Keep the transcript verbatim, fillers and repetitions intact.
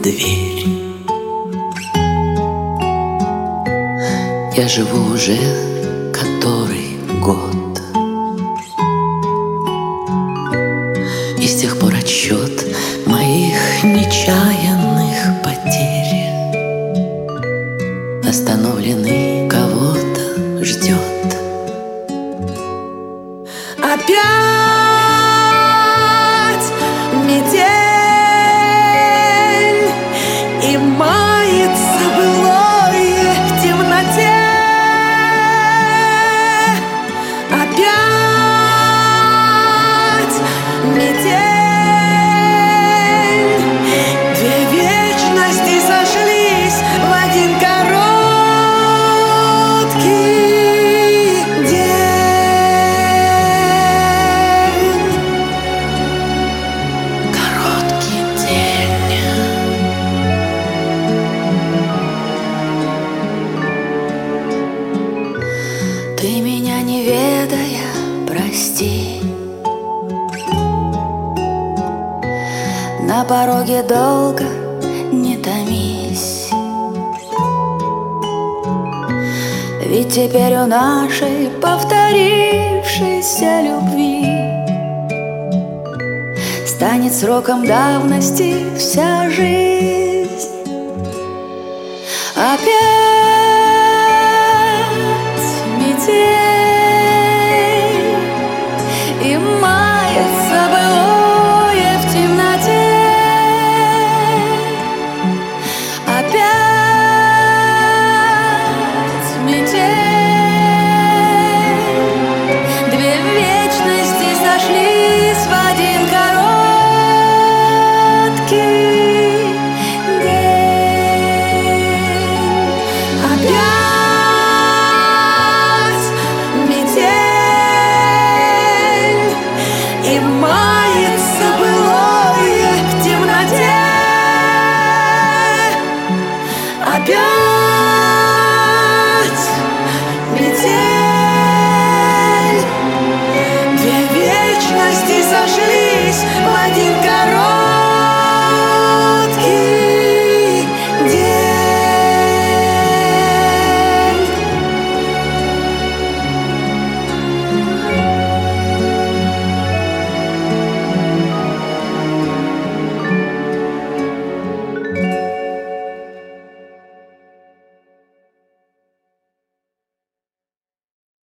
дверь. Я живу уже который год, и с тех пор отсчет моих нечаянных потерь остановленный кого-то ждет. Опять метель, и мается былое в темноте. Опять метель, две вечности сошлись в один короткий день. Короткий день. Ты меня не ведая, прости. На пороге долго не томись, ведь теперь у нашей повторившейся любви станет сроком давности вся жизнь. Опять